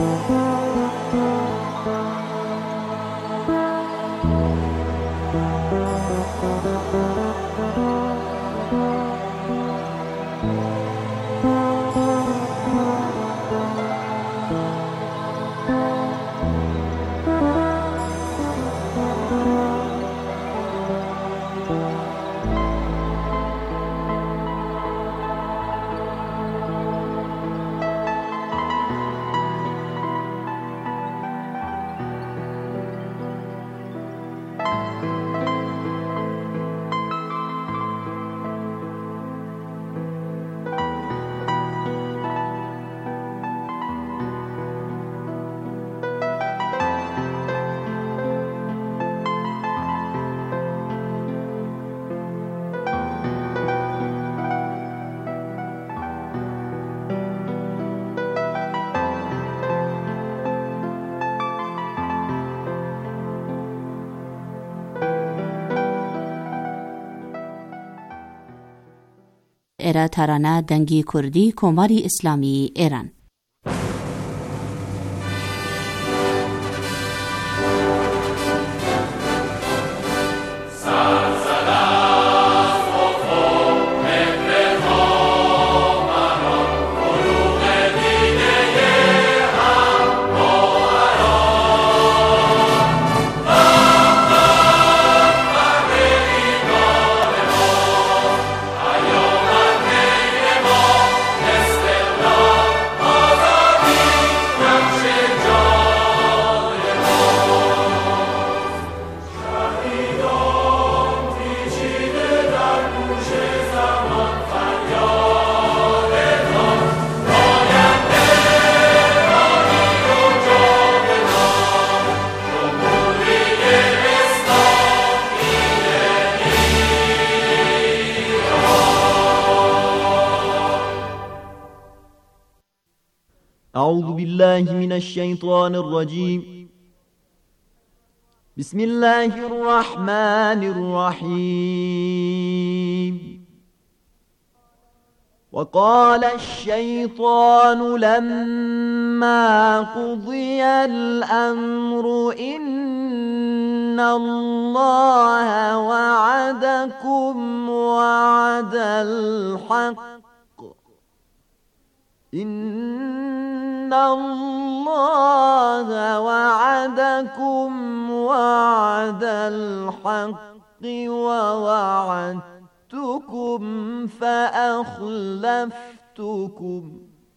ئێرە تارانە دەنگی کوردی کۆماری ئیسلامی ئێران. أعوذ بالله من الشيطان الرجيم. بسم الله الرحمن الرحيم. وقال الشيطان لما قضي الأمر إن الله وعدكم وعد الحق إن الله وعدكم وعد الحق ووعدتكم فأخلفتكم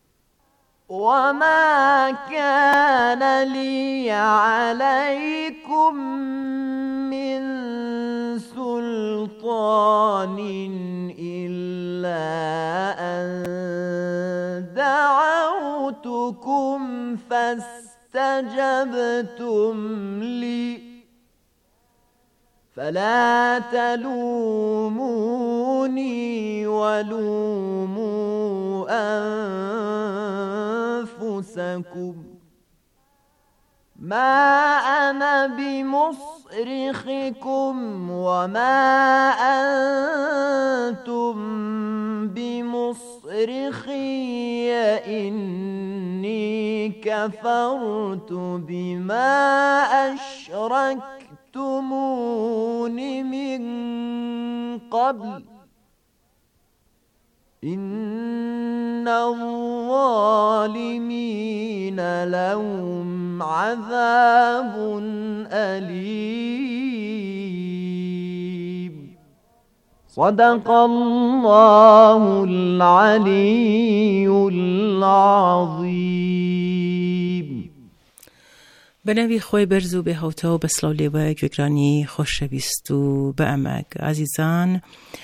وما كان لي عليكم من سلطان إلا أن دعوتكم فاستجبتم لي فلا تلوموني ولوموا أنفسكم ما أنا بمصرخكم وما أنتم بمصرخي إني كفرت بما أشركتمون من قبل إن الظالمين لهم عذاب أليم. صدق الله العلي العظيم. بنوی خوی برزو به هوتا و بسلاو لیوه گوگرانی خوشویست و به امگ عزیزان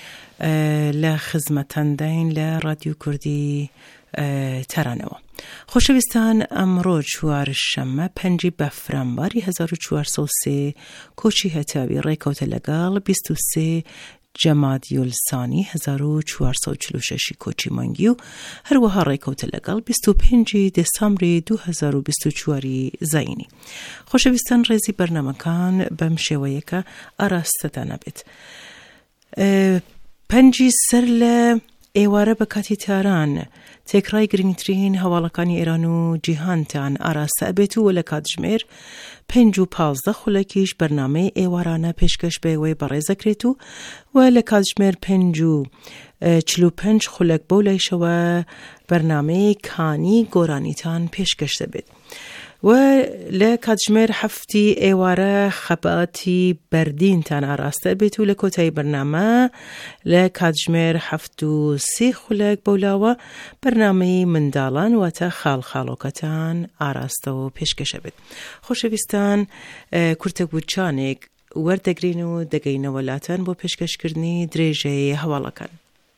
لخزمتندین لرادیو کردی ترانوا خوشویستان امرو چوارشنبه 5 بفرانبری 1403 کوچی هتاوی ریکوت لگال 23 جمادی الثانی 1446 کوچی مانگیو هر وها ریکوت لگال 25 دسامبر 2024 زینی. خوشویستان رزی برنامه‌کان بمشویه که آراستتان بیت. 5 سر ل ایواره بکاتی تاران تکرای گرینگترین هەواڵەکانی ئێران و جیهانتان ئاراستە ئەبێت و لە کاتژمێر 5 و 15 خولەکیش بەرنامەی ئێوارانە پێشکەش بەوەی بەڕێزەکرێت و لە کاتژمێر 5 و 45 خولەک بەو لایشەوە بەرنامەی کانی گۆرانیتان پێشکەش دەبێت. و لە کاتژمێر 7 ئێوارە خەباتی بەردینتان ئاراستە بێت و لە کۆتایی بەرنامە لە کاتژمێر 7 و 30 خولەک بەولاوە بەرنامەی منداڵان واتە خاڵخاڵۆکەتان ئاراستە و پێشکەشە بێت. خۆشەویستان، کورتەگوچانێک وەردەگرین و دەگەینەوە لاتەن بۆ پێشکەشکردنی درێژەی هەواڵەکان.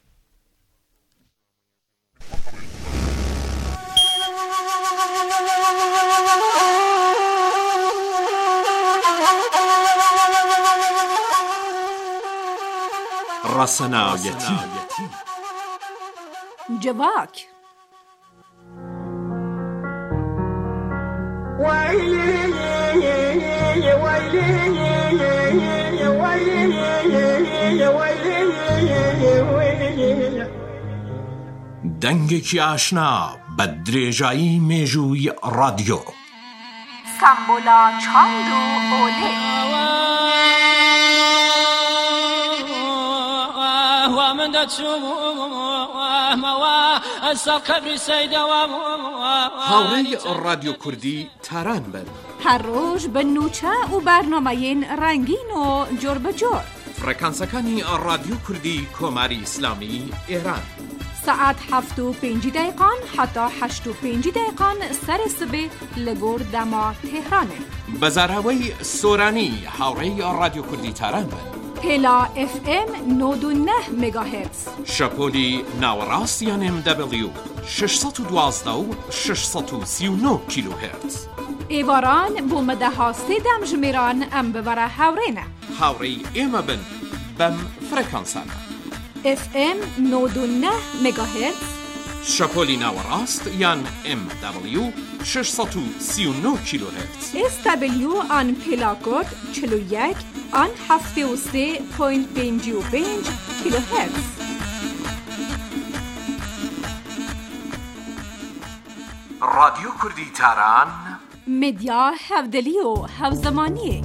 ڕەسەناویەتی جواک دەنگێکی ئاشنا بە درێژایی مێژووی ڕادیۆ سامبۆلا چاند و ئۆلێ هاوڕێی ڕادیۆ کوردی تاران بن هەر ڕۆژ بە نوچە و بەرنامەیەن ڕەنگین و جۆر بەجۆر. فڕێکانسەکانی ڕادیۆ کوردی کۆماری ئیسلامی ئێران ساعت 7:05 حتا 8:05 سەری سبێ لە گۆر دەما تێهرانێ. بەزاراوەی سۆرانی هاوڕێی ڕادیۆ کوردی تاران بن. پێلا FM 99 مگاهرتز. شەپۆلی ناوەڕاست یان MW 612 و 639 کیلوهرتز. ئێواران بۆ مەدەها سێدەم ژمێران ئەم ببەرە هاوڕێنە. هاوڕێی ئێمە بن بەم فڕێکانسانە. FM 99 مگاهرتز. شەپۆلی ناوەڕاست یان MW 639 کیلوهرتز. SW آن پێلاکۆد 41 آن 73.55 کیلوهرتز. رادیۆ کوردی تاران مدیا هەودەلی و هەوزەمانیە.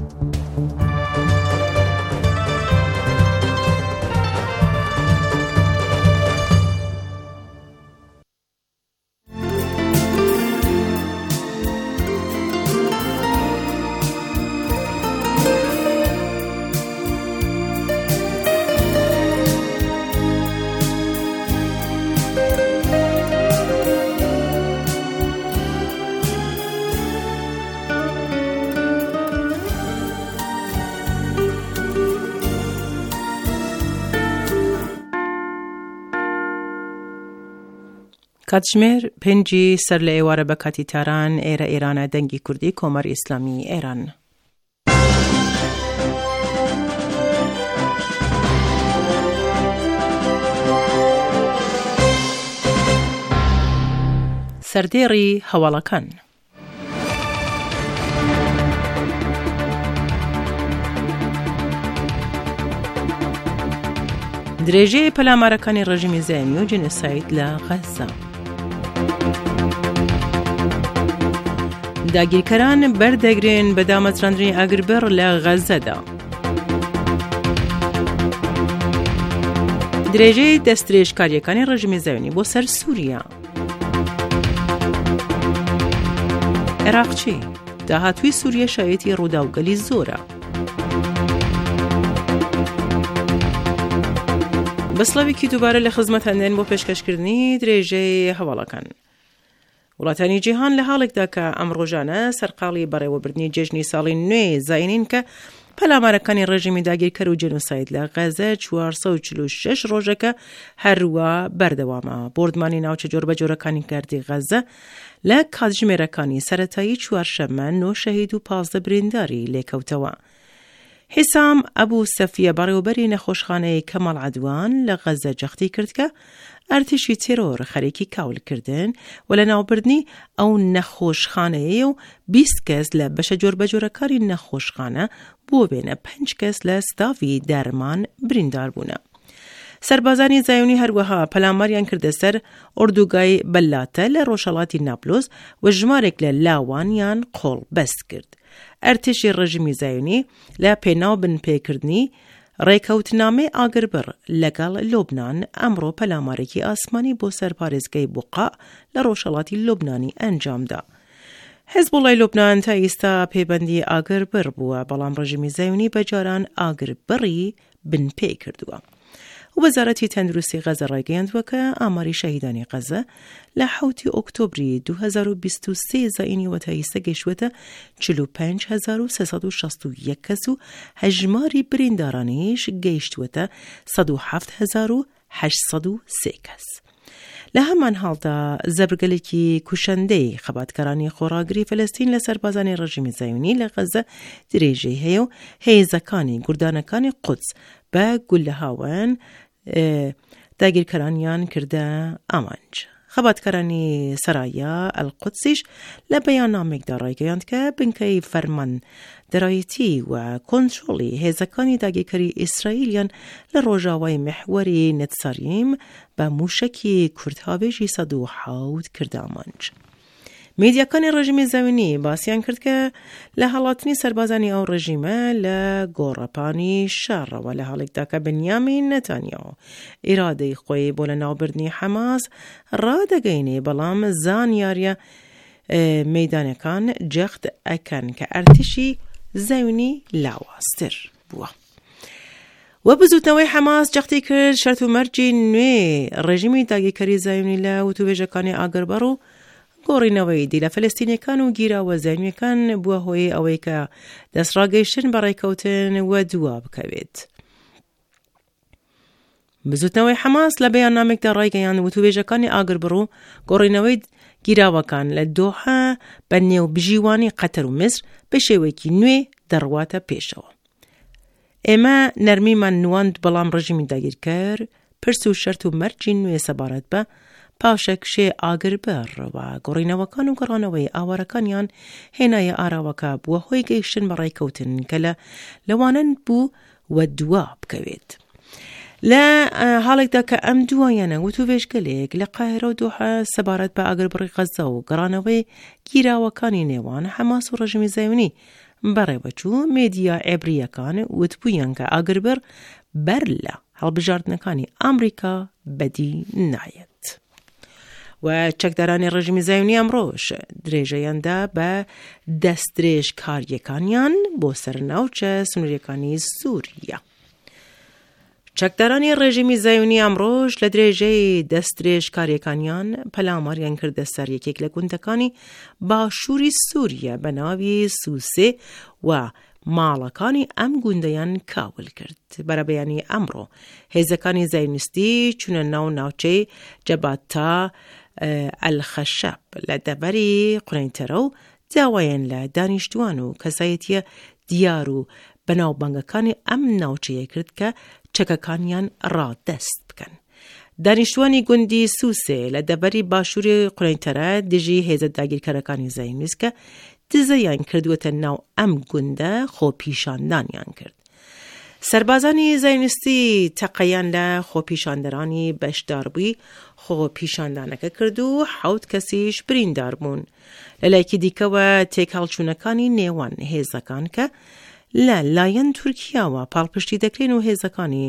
کاتژمێر 5 سەر لە ئێوارە بە کاتی تاران ئێرە ئێرانە دەنگی کوردی کۆمەری ئیسلامی ئێران. سەردێڕی هەواڵەکان. درێژەی پەلامارەکانی ڕژیمی زایینی و جێنۆساید لە غەزە. داگیرکەران بەردەگرێن بە دامەزراندنی ئاگربەر لە غەزەدا. درێژەی دەستدرێژکاریەکانی ڕژیمی زایینی بۆ سەر سووریا. عێراقچی داهاتووی سووریا شایەتی ڕووداوگەلی زۆرە. بەسڵاوێکی دووبارە لە خزمەت هەندێن بۆ پێشکەشکردنی درێژەی هەواڵەکان. وڵاتانی جیهان لە حاڵێکدا کە ئەم ڕۆژانە سەرقاڵی بەڕێوەبردنی جێژنی ساڵی نوێی زاینین کە پەلامارەکانی ڕێژیمی داگیرکەر و جێنۆساید لە غەزە 446 ڕۆژەکە هەروە بەردەوامە. بۆردمانی ناوچە جۆربەجۆرەکانی گەردی غەزە لە کاتژمێرەکانی سەرەتایی چوارشەممە 9 شەهید و 15 برینداری لێکەوتەوە. حیسام ئەبوو سەفیە بەڕێوەبەری نەخۆشخانەی کەماڵ عەدوان لە غەزە جەختی کرد کە ئەرتشی تێرۆر خەریکی کاولکردن و لە ناوبردنی ئەو نەخۆشخانەیە و 20 کەس لە بەشە جۆربەجۆرەکاری نەخۆشخانە بۆ بێنە 5 کەس لە ستافی دەرمان بریندار بوونە. سربازانی زایونی هەروەها پەلاماریان کردە سەر ئۆردوگای بەلاتە لە ڕۆژهەڵاتی نابلۆز و ژمارێک لە لاوانیان قۆڵ بەست کرد. ئەرتشی ڕژیمی زایونی لە پێناو بنپێکردنی ڕێکەوتنامێ ئاگربڕ لەگەڵ لۆبنان ئەمڕۆ پەلامارێکی ئاسمانی بۆ سەرپارێزگای بوقا لە ڕۆژهەڵاتی لۆبنانی ئەنجامدا. حزبوڵای لۆبنان تا ئێستا پەیوەندی ئاگربڕ بووە، بەڵام ڕژیمی زایونی بەجاران ئاگربڕی بنپێ کردووە. وەزارەتی تەندروستی غەزە ڕایگەیاندووە کە ئاماری شەهیدانی غەزە لە 7 ئۆکتۆبری 2023 زاینی وەتاییستە گەیشتوەتە 45361 کەس و هەژماری بریندارانیش گەیشتوەتە 107803 کەس. لە هەمان حاڵدا زەبرگەلێکی کوشەندەی خەباتکارانی خۆڕاگری فەلەستین لە سەربازانی ڕژیمی زایونی لە غەزە درێژەی هەیە و هێزەکانی گوردانەکانی قودس بە گول لە هاوەن داگیرکەرانیان کردە ئامانج. خەباتکارانی سەرایە ئەلقودسیش لە بەیاننامێکدا ڕایگەیاند کە بنکەی فەرمان دەرایەتی و کۆنتڕۆڵی هێزەکانی داگیرکەری ئیسرائیلیان لە ڕۆژاوای محوەری نەتساریم بە موشکی کوردهاوێژی 107 کردە ئامانج. میدیاکانی ڕژیمی زەوینی باسییان کرد کە لە هەڵاتنی سەربازانی ئەو ڕژیمە لە گۆڕەپانی شارڕەوە لە هەڵێکدا کە بنیامین نەتانیاهو ئیرادەی خۆی بۆ لە ناوبردنی حەماس ڕادەگەینێ، بەڵام زانیاریە مەیدانەکان جەخت ئەکەن کە ئەرتشی زەوینی لاوازتر بووە. و بزوتنەوەی حەماس جەختی کرد شەرت و مەرجی نوێ ڕێژیمی داگیرکەری زەوینی لە وتوبێژەکانی ئاگربەڕ و گۆڕینەوەی دی لە فەلەستینیەکان و گیراوە زەوینیەکان بووە هۆی ئەوەی کە دەستڕاگەیشتن بە ڕێکەوتن و دوا بکەوێت. بزوتنەوەی حەماس لە بەیاننامێکدا ڕایگەیاند وتوبێژەکانی ئاگربڕ و گۆڕینەوەی گیراوەکان لە دۆحە بە نێو بژیوانی قەتەر و میسر بە شێوەیەکی نوێ دەڕواتە پێشەوە. ئێمە نەرمیمان نواند، بەڵام ڕژیمی داگیرکەر پرس و شەرت و مەرجی نوێ سەبارەت بە پاشەکشێ ئاگربەڕ و گۆڕینەوەکان و گەڕانەوەی ئاوارەکانیان هێنایە ئاراوەکە بووە هۆی گەیشتن بە ڕێکەوتن کە لەوانن بوو و دوا بکەوێت. لە حاڵێکدا کە ئەم دوایانە وتوبێژگەلێک لە قاهرە و دۆحە سەبارەت بە ئاگربڕی غەزە و گەڕانەوەی گیراوەکانی نێوان حەماس و ڕژیمی زەوینی بەڕێوەچوو مێدیا عێبریەکان وتبوویان کە ئاگربڕ بەر لە هەڵبژاردنەکانی ئەمریکا بەدی نایەت. و چەکدارانی ڕژیمی زەوینی ئەمڕۆژ درێژەیاندا بە دەستدرێژ کاریەکانیان بۆ سەرناوچە سنووریەکانی سووریا. چەکدارانی ڕێژیمی زەوینی ئەمڕۆژ لە درێژەی دەستدرێژ کاریەکانیان پەلاماریان کردە سەر یەکێک لە گوندەکانی باشووری سووریا بە ناوی سووسێ و ماڵەکانی ئەم گوندەیان کاول کرد. بەرەبەیانی ئەمڕۆ هێزەکانی زایونیستی چونە ناوچەی جەباتە ئەلخەشەب لە دەبەری قورەینتەرە و داوایان لە دانیشتوان و کەسایەتیە دیار و بەناوبانگەکانی ئەم ناوچەیە کرد کە چەکەکانیان ڕادەست بکەن. دانیشتوانی گوندی سووسێ لە دەبەری باشووری قورەینتەرە دژی هێزە داگیرکەرەکانی زایونیست کە دزەیان کردووەتە ناو ئەم گوندە خۆپیشاندانیان کرد. سەربازانی زایونیستی تەقەیان لە خۆپیشاندەرانی بەشداربووی خۆپیشاندانەکە کرد و 7 کەسیش بریندار بوون. لە لایەکی دیکەوە تێکهەڵچوونەکانی نێوان هێزەکان کە لە لایەن تورکیاوە پاڵپشتی دەکرێن و هێزەکانی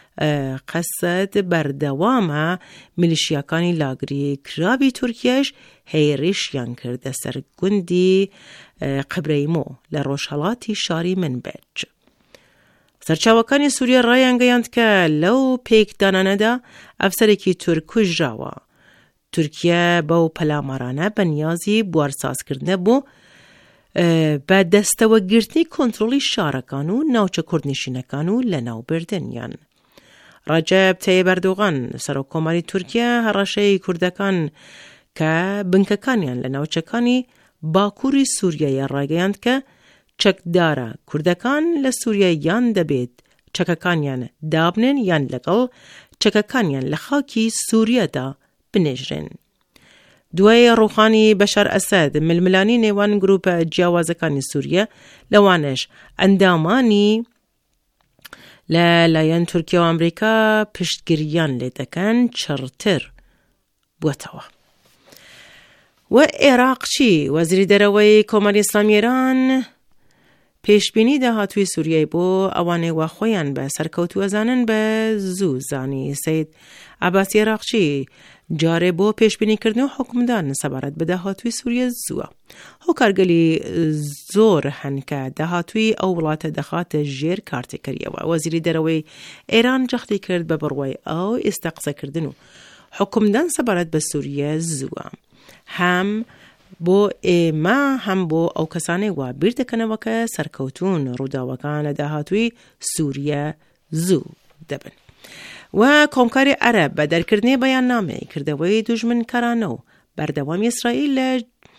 قەسەد بەردەوامە میلیشیاکانی لاگری کراوی تورکیاش هێرشیان کردە سەر گوندی قبرەیمۆ لە ڕۆژهەڵاتی شاری منبەج. سەرچاوەکانی سووریا ڕایان گەیاند کە لەو پێکدانانەدا ئەفسەرێکی تورک کوژراوە. تورکیا بەو پەلامارانە بەنیازی بوارسازکردنە بۆ بە دەستەوە گرتنی کۆنتڕۆڵی شارەکان و ناوچە کوردنشینەکان و لە ناوبردنیان. ڕەجەب تەیب ئەردۆغان سەرۆکۆماری تورکیا هەڕەشەی کوردەکان کە بنکەکانیان لە ناوچەکانی باکووری سووریایە ڕاگەیاند کە چەکدارە کوردەکان لە سووریا یان دەبێت چەکەکانیان دابنێن یان لەگەڵ چەکەکانیان لە خاکی سووریادا بنێژرێن. دوای ڕوخانی بەشار ئەسەد ململانی نێوان گروپە جیاوازەکانی سووریا لەوانش ئەندامانی لایەن تورکیا و ئەمریکا پشتگیریان لێ دەکەن چڕتر بووەتەوە. و عێراق چی؟ وەزیری دەرەوەی کۆمەڵی ئیسلامی ئێران پێشبینی داهاتووی سووریای بۆ ئەوانەی وا خۆیان بە سەرکەوتووە زانن بە زوو زانی. سەید عەباسی عێراقچی جارێ بۆ پێشبینیکردن و حکومدان سەبارەت بە داهاتووی سووریە زووە. هۆکارگەلی زۆر هەن کە داهاتووی ئەو وڵاتە دەخاتە ژێر کارتێکەریەوە. وەزیری دەرەوەی ئێران جەختی کرد بە بڕوای ئەو ئێستا قسەکردن و حکومدان سەبارەت بە سووریە زووە. هەم بۆ ئێمە هەم بۆ ئەو کەسانەی وا بیر دەکەنەوە کە سەرکەوتون ڕووداوەکان لە داهاتووی سووریە زوو دەبن. و کۆمکاری عەرەب بە دەرکردنی بەیاننامەی کردەوەی دوژمنکارانە و بەردەوامی ئیسرائیل لە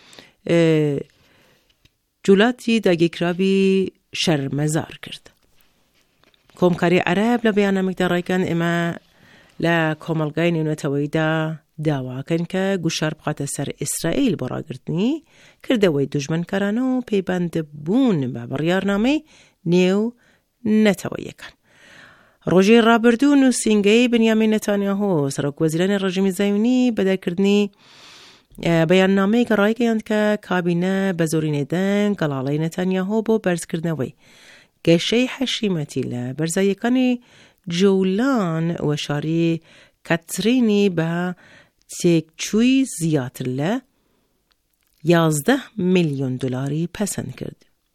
جوڵاتی داگیرکراوی شەرمەزار کرد. کۆمکاری عەرەب لە بەیاننامێکدا ڕایکەن ئێمە لە کۆمەڵگای نێونەتەوەییدا داواکەن کە گوشار بخاتە سەر ئیسرائیل بۆ ڕاگرتنی کردەوەی دوژمنکارانە و پەیبەندبوون بە بڕیارنامەی نێو نەتەوەییەکان. ڕۆژی ڕابردوو نووسینگەی بنیامین نەتانیاهۆ سەرۆکوەزیرانی ڕژیمی زایونی بە دەرکردنی بەیاننامەیەک ڕایگەیاند کە کابینە بە زۆری نێدەنگ گەڵاڵەی نەتانیاهۆ بۆ بەرزکردنەوەی گەشەی حەشیمەتی لە بەرزاییەکانی جەولان و شاری کاترینی بە تێکچووی زیاتر لە 11 میلیۆن دلاری پەسەند کرد.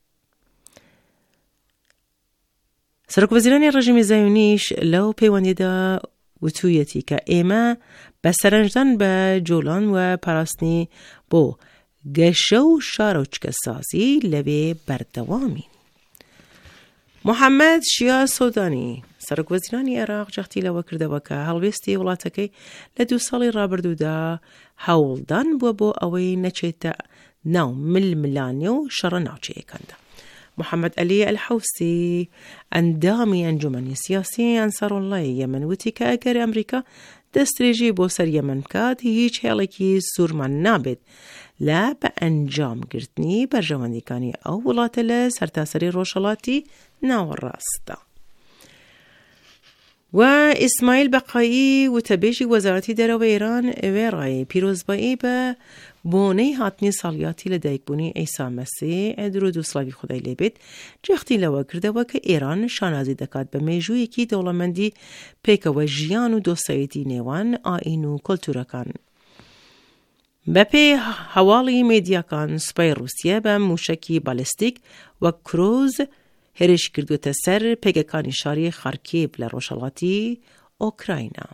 سەرۆکوەزیرانی ڕژیمی زایونیش لەو پەیوەندیدا وتوویەتی کە ئێمە بە سەرنجدان بە جۆلان و پاراستنی بۆ گەشە و شارۆچکە سازی لەوێ بەردەوامین. محەممەد شیا سۆدانی سەرۆکوەزیرانی عێراق جەختی لەوە کردەوە کە هەڵوێستی وڵاتەکەی لە 2 ساڵی ڕابردوودا هەوڵدان بووە بۆ ئەوەی نەچێتە ناو ململانێ و شەڕە ناوچەیەکاندا. محەممەد عەلی ئەلحەوسی ئەندامی ئەنجومەنی سیاسی ئەنسارۆڵڵای یەمەن وتی کە ئەگەر ئەمریکا دەستدرێژی بۆ سەر یەمەن بکات هیچ هێڵێکی سوورمان نابێت لە بە ئەنجامگرتنی بەرژەوەندیەکانی ئەو وڵاتە لە سەرتاسەری ڕۆژهەڵاتی ناوەڕاستدا. و ئیسماعیل بەقایی وتەبێژی وەزارەتی دەرەوەی ئێران وێڕای پیرۆزبایی بە بۆنەی هاتنی ساڵیاتی لە دایکبوونی ئەیسا مەسیح درود و سڵاوی خودای لێبێت جەختی لەوە کردەوە کە ئێران شانازی دەکات بە مێژوویەکی دەوڵەمەندی پێکەوە ژیان و دۆستایەتی نێوان ئاین و کۆلتورەکان. بەپێی هەواڵی مێدیاکان سوپای رووسیا بە موشەکی بالستیک وە کروز هێرش کردوتە سەر پێگەکانی شاری خارکیڤ لە ڕۆژهەڵاتی ئۆکراینە.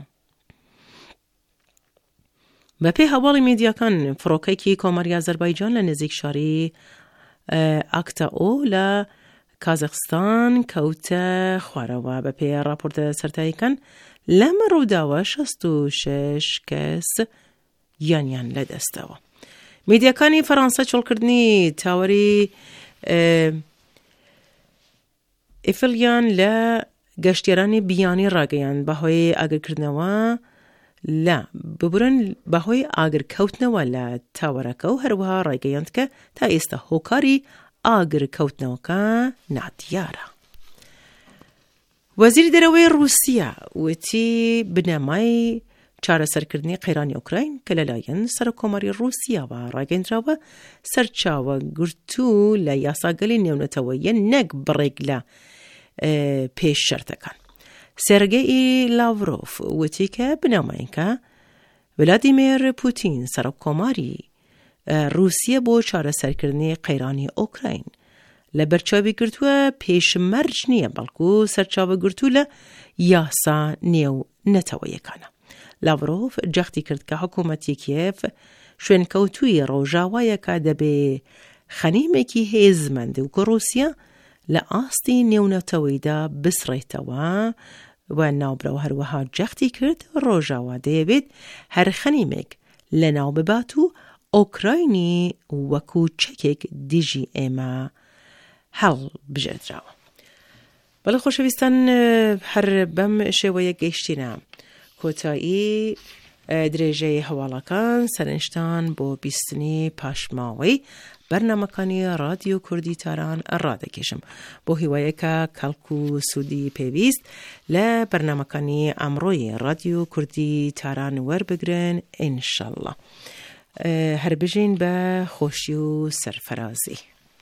بەپێی هەواڵی مێدیاکان فڕۆکەیەکی کۆمەری ئازەربایجان لە نزیک شاری ئاکتاۆ لە کازاخستان کەوتە خوارەوە. بەپێی راپۆرتە سەرەتاییەکان لەمە ڕووداوە 66 کەس یانیان لەدەستەوە. میدیاکانی فەڕەنسا چۆڵکردنی تاوەری ئیفلیان لە گەشتیارانی بیانی ڕاگەیان بەهۆی ئاگرکردنەوە لە ببورن بەهۆی ئاگرکەوتنەوە لە تاوەرەکە و هەروەها ڕاگەیاند کە تا ئێستا هۆکاری ئاگرکەوتنەوەکە نادیارە. وەزیری دەرەوەی رووسیا وتی بنەمای چارەسەرکردنی قەیرانی ئوکراین کە لەلایەن سەرۆکۆمەری رووسیاوە ڕاگەیاندراوە سەرچاوە گرتوو لە یاساگەلی نێونەتەوەییە نەک بڕێک لە پێش شەرتەکان. سێرگەی لاڤرۆف وتی کە بنەمایەکە ڤلادیمیر پوتین سەرۆکۆمەری رووسیا بۆ چارەسەرکردنی قەیرانی ئوکراین لە بەرچاوی گرتووە پێشمەرج نییە بەڵکو سەرچاوە گرتوو لە یاسا نێو نەتەوەیەکانە. لاڤرۆف جەختی کرد کە حکوومەتی کیێف شوێنکەوتووی ڕۆژاوایەکە دەبێ خەنیمێکی هێزمەند و کە رووسیا لە ئاستی نێونەتەوەییدا بسڕێتەوە و ناوبرەوە هەروەها جەختی کرد ڕۆژاوا دەیەوێت هەر خەنیمێک لە ناو ببات و ئۆکراینی وەکو چەکێک دیژی ئێمە هەڵ بژێدراوە. بەڵێ خۆشەویستان هەر بەم شێوەیە گەیشتینە کۆتایی درێژەی هەواڵەکان سەرنجتان بۆ بیستنی پاشماوەی بەرنامەکانی رادیۆ کوردی تاران ڕادەکێشم بۆ هیوایەکە کەڵک و سوودی پێویست لە بەرنامەکانی ئەمڕۆی رادیۆ کوردی تاران وەربگرن ئینشەڵڵا. هەر بژین بە خۆشی و سەرفەرازی.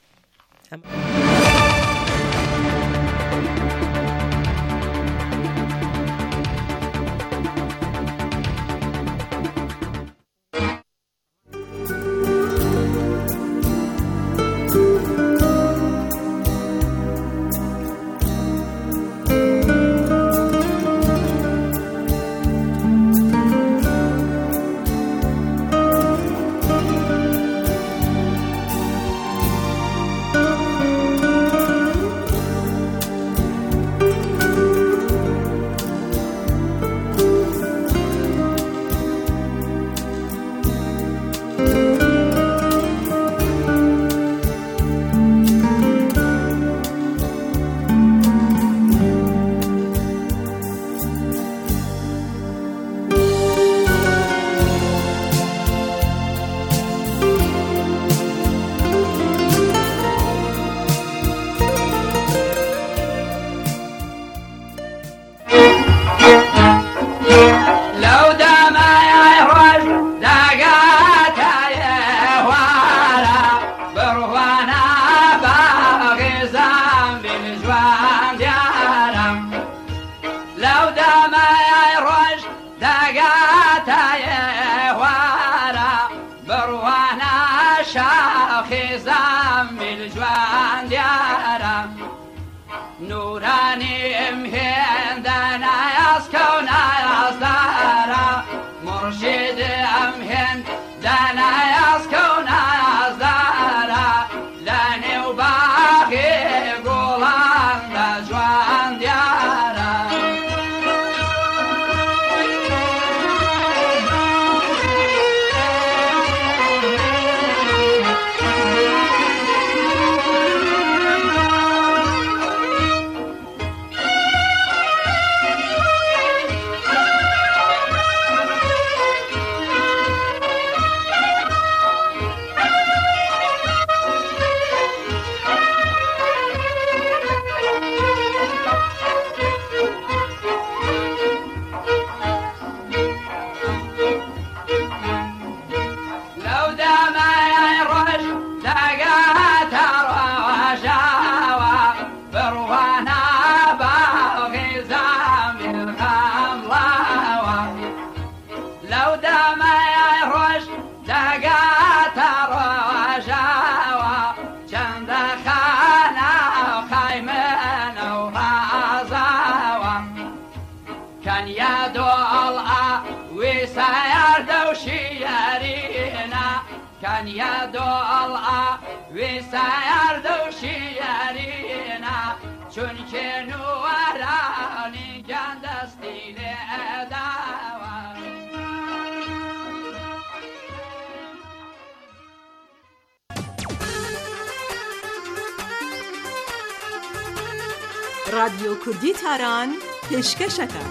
رادیۆ کوردی تاران پێشکەشەکە.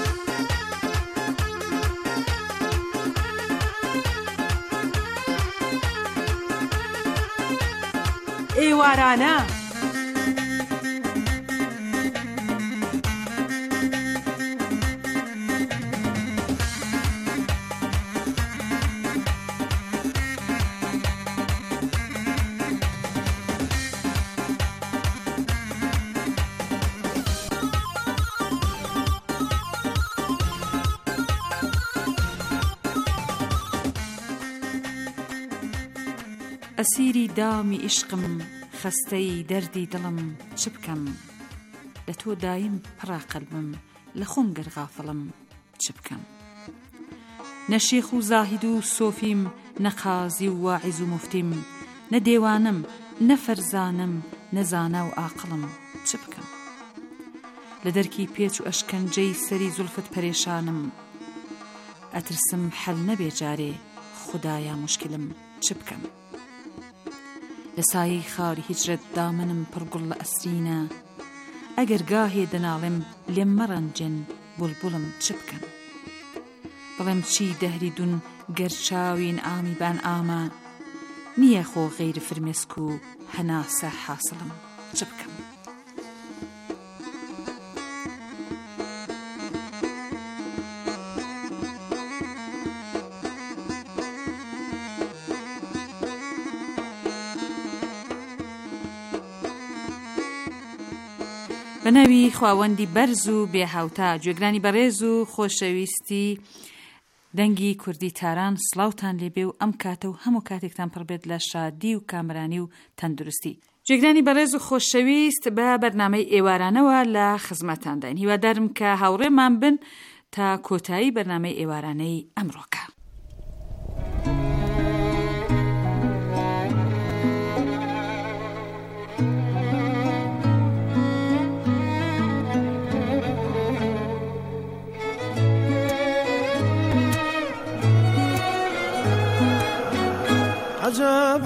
ئێوارانە ئەسیری دامی عیشقم خەستەی دەردی دڵم چ بکەم لە تۆ دایم پڕا قەلبم لە خۆم گەرغافڵم چ بکەم نە شێخ و زاهید و سۆفیم نە قازی و واعیز و موفتیم نە دێوانم نە فەرزانم نە زانا و ئاقڵم چ بکەم لە دەرکی پێچ و ئەشکەنجەی سەری زولفت پەرێشانم ئەترسم حەل نەبێ جارێ خودایە مشکلم چ بکەم لە سایەی خاوری هیجرەت دامنم پڕگوڵ لە ئەسرینە ئەگەر گاهێ دەناڵێم لێم مەڕەنجن بولبولم چ بکەم بەڵێم چی دەهری دوون گەرچاوین ئامی بان ئامە نییە خۆ غەیر فرمێسک و هەناسە حاصڵم چ بکەم. بەناوی خواوەندی بەرز و بێهاوتا گوێگرانی بەڕێز و خۆشەویستی دەنگی کوردی تاران سڵاوتان لێبێ و ئەم کاتە و هەموو کاتێکتان پڕبێت لە شادی و کامرانی و تەندروستی. گوێگرانی بەڕێز و خۆشەویست بە بەرنامەی ئێوارانەوە لە خزمەتانداین. هیوادارم کە هاوڕێمان بن تا کۆتایی بەرنامەی ئێوارانەی ئەمڕۆکە. عجب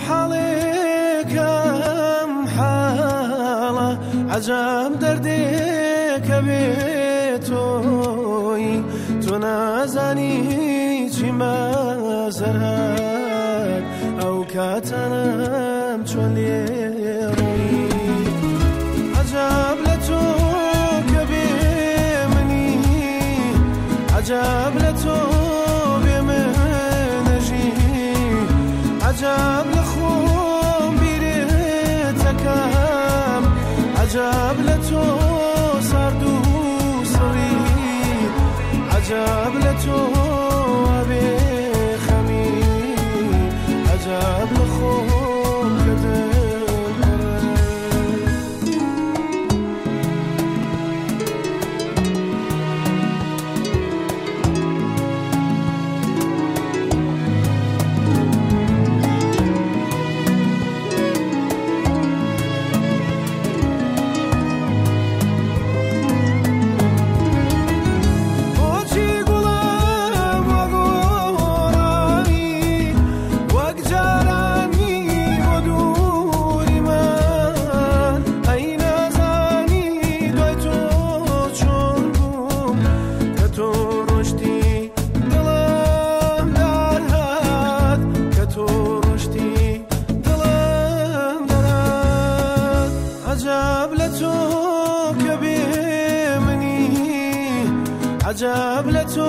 حالكم حالة عجب دردك بيتوي تنازني ما زرهد أو كاتنم توليروي عجب لتوك بمني عجب لتوك بمنجي عجب لخوم بيرتكم عجب لتو سردو صري عجب لتو أبي خمي عجب لخوم كدر عجب لتو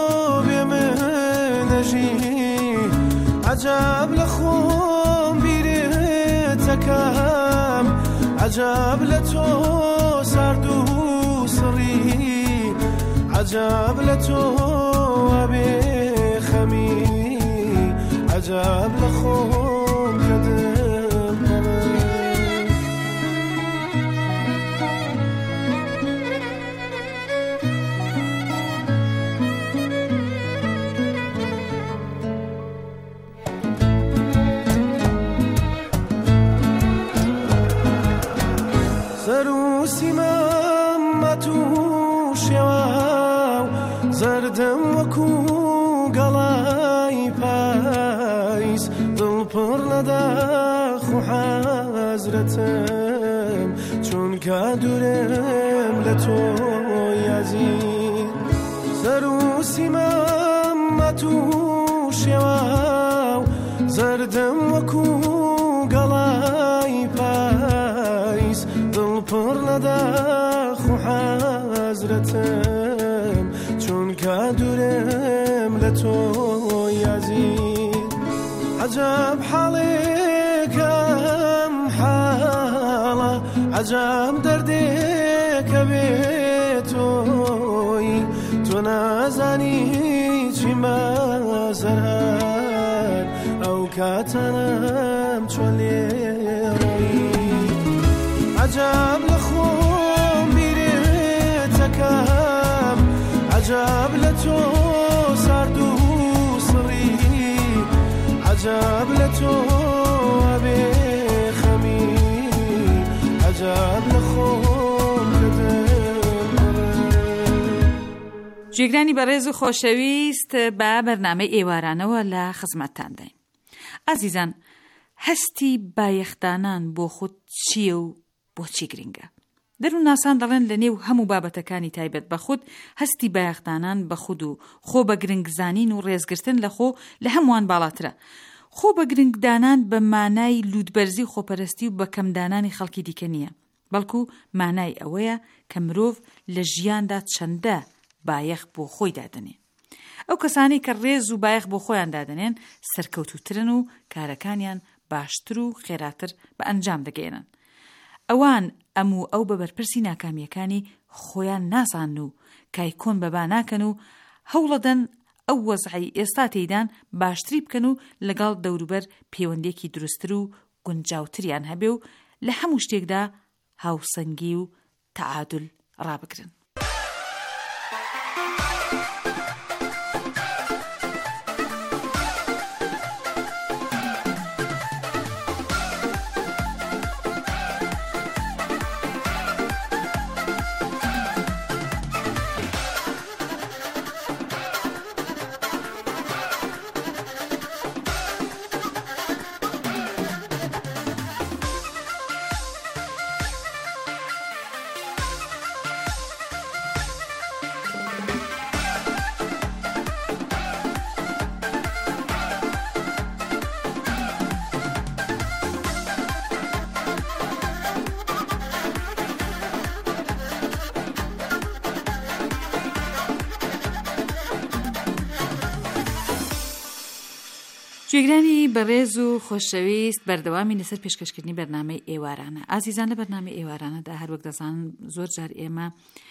بمنجي عجب لخوم بيرتكم عجب لتو سردو صري عجب لتو أبي خمي عجب لخوم كدر زردم وكو قلاي بايس ضل پر نداخ حزرتم چون كادورم لتو يزيد زروسي مامتو شواو زردم وكو قلاي بايس ضل پر نداخ حزرتم چون كادورم لتو يزيد عجب حالكم حالة عجب دردك بيتوي تنازني ما زرهد أو كاتنم توليروي عجب لخوم بيرتكم عجب لتو سردو صري عجب لتو أبي خمي عجب لخوم كدر جێگرانی بەڕێز و خۆشەویست بە بەرنامەی ئێوارانەوە لە خزمەتتان دەین. ئازیزان، هەستی بایەختانان بۆ خۆت چییە و بۆچی گرنگە؟ دەرووناسان دەڵێن لە نێو هەموو بابەتەکانی تایبەت بە خود هەستی بایەختانان بە خود و خۆ بە گرنگزانین و ڕێزگرتن لە خۆ لە هەمووان باڵاترە. خۆ بە گرنگدانان بە مانای لوودبەرزی خۆپەرستی و بە کەمدانانی خەڵکی دیکە نییە، بەڵکو مانای ئەوەیە کە مرۆڤ لە ژیاندا چەندە بایەخ بۆ خۆی دادنێ. ئەو کەسانی کە ڕێز و بایەخ بۆ خۆیان دادنێن سەرکەوتوترن و کارەکانیان باشتر و خێراتر بە ئەنجام دەگەێنن. ئەوان ئەو بە بەرپرسی ناکامیەکانی خۆیان نازان و کای کۆن بەبا ناکەن و هەوڵەدەن ئەو وەزعی ئێستا تێیدان باشتری بکەن و لەگەڵ دەوروبەر پەیوەندێکی دروستتر و گونجاوتریان هەبێ و لە هەموو شتێکدا هاوسەنگی و تەعادل ڕابگرن. گوێگرانی بەڕێز و خۆشەویست بەردەوامی لەسەر پێشکەشکردنی بەرنامەی ئێوارانە. ئازیزان لە بەرنامەی ئێوارانەدا هەروەک دەزان زۆر جار ئێمە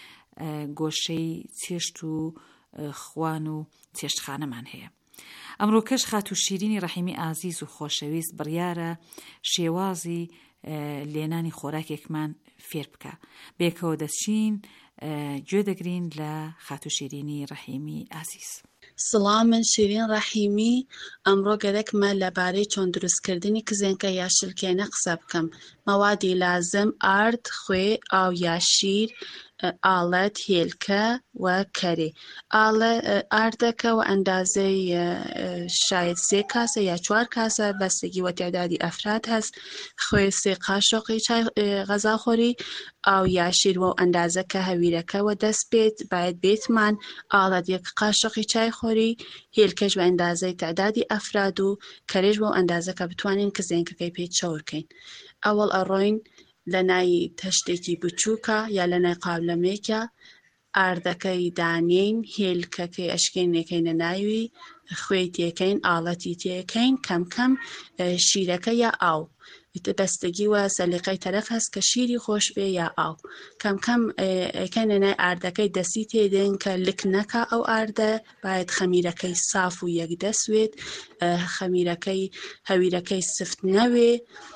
گۆشەی چێشت و خوان و چێشتخانەمان هەیە. ئەمڕۆ کەش خاتو شیرینی ڕەحیمی ئازیز و خۆشەویست بڕیارە شێوازی لێنانی خۆراکێکمان فێر بکە. بێکەوە دەچین گوێ دەگرین لە خاتو شیرینی ڕەحیمی ئازیز. سڵام، من شیرین ڕەحیمی. ئەمڕۆ گەرەکمە لەبارەی چۆن دروستکردنی کزێنکە یا شلکێنە قسە بکەم. مەوادی لازم: ئارد، خوێ، ئاو یا شیر، ئاڵەت، هێلکە و کەرێ. ئاردەکە و ئەندازەی شاید 3 کاسە یا 4 کاسە، بەستگی وە تێدادی ئەفراد هەست. خوێ 3 قاشۆقی چای غەزاخۆری. ئاو یا شیر و ئەندازەکە هەویرەکەوە دەست بێت باید بێتمان. ئاڵەت 1 قاشۆقی چای خۆری. هێلکەش بە ئەندازەی تەعدادی ئەفراد و کەرێش بۆ ئەندازەکە بتوانین کزێنکەکەی پێی چاو بکەین. ئەوەڵ ئەڕۆین لە نای تەشتێکی بچووکە یا لە نای قاولەمێکە، ئاردەکەی دانین، هێلکەکەی ئەشکێنێکەینە ناوی، خوێی تێکەین، ئاڵەتی تێکەین، کەم کەم شیرەکە یا ئاو، بەستگی وە سەلیقەی تەرەف هەست کە شیری خۆش بێ یا ئاو. کەم کەم ئەکەنە نای ئاردەکەی دەستی تێدەین کە لک نەکە. ئەو ئاردە باید خەمیرەکەی صاف و یەکدەسوێت، خەمیرەکەی هەویرەکەی سفت نەوێ.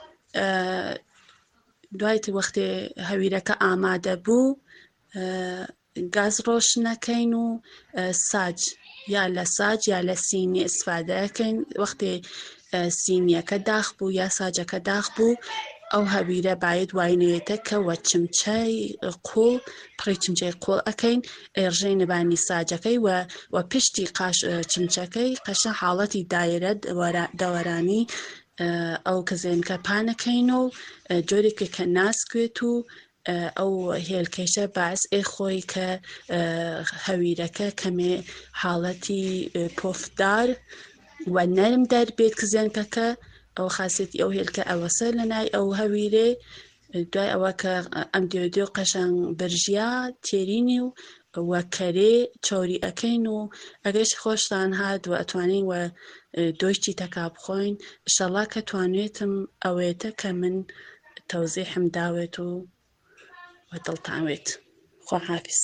دوای وەختێ هەویرەکە ئامادە بوو گاز ڕۆشنەکەین و ساج یا لە ساج یا لە سینی ئیسفادەکەین. وەختێ سینیەکە داخ بوو یا ساجەکە داخ بوو، ئەو هەویرە باید واینێتە کە وە چمچەی قوڵ پڕی چمچەی قوڵ ئەکەین، ئێڕژەی نەبانی ساجەکەی و پشتی چمچەکەی قەشە حاڵەتی دایرە دەوەرانی ئەو کزێنکە پانەکەین و جۆرێکە کە ناسکوێت و ئەو هێلکەشە باعث خۆی کە هەویرەکە کەمێ حاڵەتی پۆفدار و نەرم دەربێت کزێنکەکە. ئەو خاصێتی ئەو هێلکە ئەوەسە لە نای ئەو هەویرێ. دوای ئەوە کە ئەم دێ قەشەنگ برژیا تێرینی و وە کەرێ چۆری ئەەکەین و ئەگەش خۆشتان هات و ئەتوانین وە دۆشتی تەکا بخۆین. ئینشەڵا کە توانوێتم ئەوێتە کە من تەوزیحم داوێت و دڵتانوێت. خواحافیز.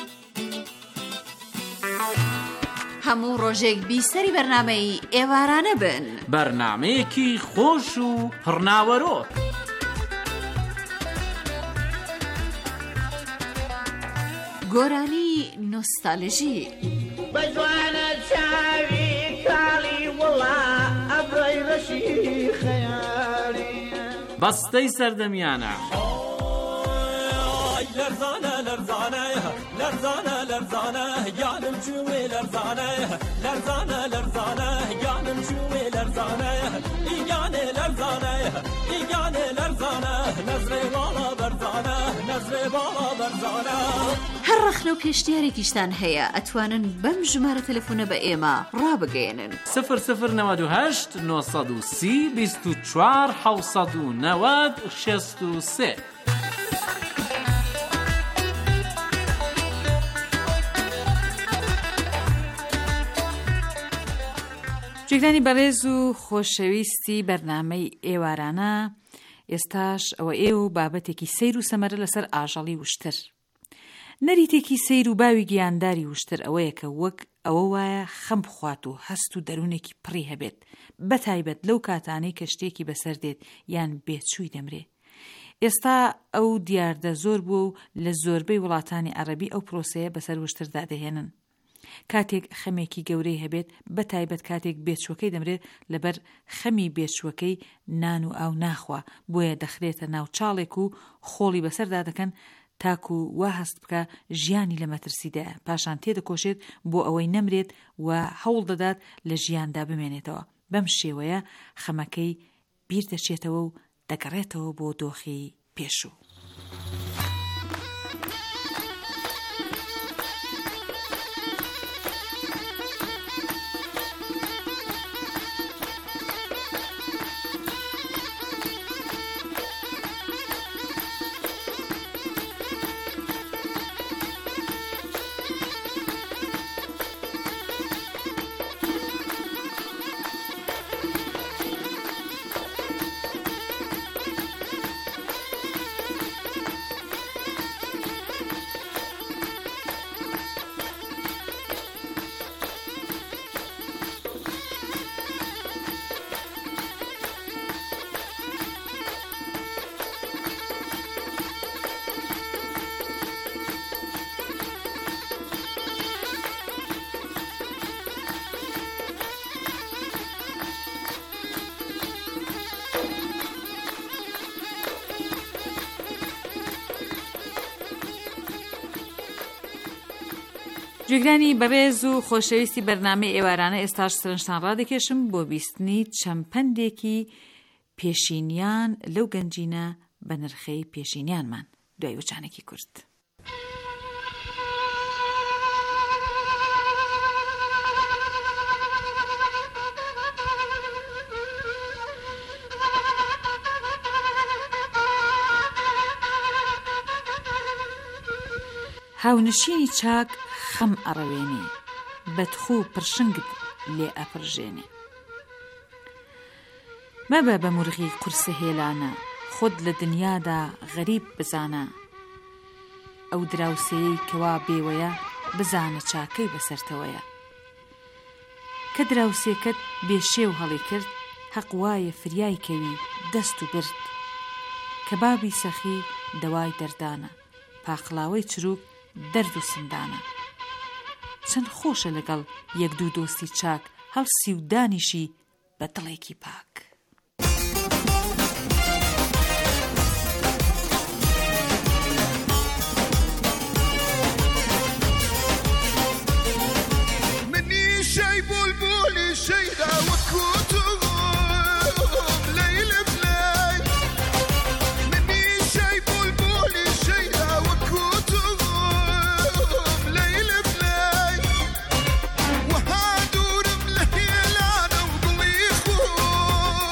هەموو ڕۆژێک بیسەری بەرنامەی ئێوارانە بن، بەرنامەیەکی خۆش و پڕناوەرۆک. گۆرانی نۆستالژی بەجوانە چاوی کاڵی وڵا ئەبڕی ڕەشی خەیاڵی بەستەی سەردەمیانە لەرزانە لەرزانە لەرزانە لەرزانە گیانم چوێ لەرزانە لەرزانە لەرزانە گیانم چوێ لەرزانە ئیگانێ لەرزانە ئیگانێ لەرزانە نەزرێ واڵە بەرزانە نەزرێ هەر ڕەخنە و پێشنیارێکیشتان هەیە ئەتوانن بەم ژمارە تەلەفۆنە بە ئێمە ڕابگەێنن 0098 930 24 790 63. جێگرانی بەڕێز و خۆشەویستی بەرنامەی ئێوارانە، ئێستاش ئەوە ئێوە بابەتێکی سیر و سەمەرە لەسەر ئاژەڵی وشتر. نەریتێکی سیر و باوی گیانداری وشتر ئەوەیە کە وەک ئەوە وایە خەم بخوات و هەست و دەروونێکی پڕی هەبێت، بەتایبەت لەو کاتانەی کە شتێکی بەسەر دێت یان بێچووی دەمرێ. ئێستا ئەو دیاردە زۆر بوو و لە زۆربەی وڵاتانی عەرەبی ئەو پرۆسەیە بەسەر وشتردا دەهێنن. کاتێک خەمێکی گەورەی هەبێت، بەتایبەت کاتێک بێچووەکەی دەمرێت، لەبەر خەمی بێچووەکەی نان و ئاو ناخوا، بۆیە دەخرێتە ناو چاڵێک و خۆڵی بەسەردا دەکەن تاکو وا هەست بکە ژیانی لە مەترسیدایە، پاشان تێدەکۆشێت بۆ ئەوەی نەمرێت و هەوڵ دەدات لە ژیاندا بمێنێتەوە. بەم شێوەیە خەمەکەی بیر دەچێتەوە و دەگەڕێتەوە بۆ دۆخی پێشوو. جێگرانی بەڕێز و خۆشەویستی بەرنامەی ئێوارانە، ئێستاش سەرنجتان ڕادەکێشم بۆ بیستنی چەمپەندێکی پێشینیان لەو گەنجینە بە نرخەی پێشینیانمان دوای وچانێکی کورت. هاونشینی چاک خەم ئەڕەوێنێ، بەدخوو پرشنگت لێ ئەپڕژێنێ. مەبە بە مرغی قورسە هێلانە، خۆت لە دنیادا غەریب بزانە. ئەو دراوسەیەی کەوا بێوەیە، بزانە چاکەی بەسەرتەوەیە. کە دراوسێکت بێشێو هەڵی کرد، حەق وایە فریای کەوی دەست و برد. کە بابی سەخی دەوای دەردانە، پاقلاوەی چروک دەرد و سندانە. چەند خۆشە لەگەڵ یەک دوو دۆستی چاک، هەڵسی و دانیشی بە دڵێکی پاک. منی شەی بولبولی شەیدا وەکوتو لەیل بلای، منی شەی بولبولی شەیدا وەکوتو لەیل بلای، وەها دوورم لە هێلانە و دڵی خۆ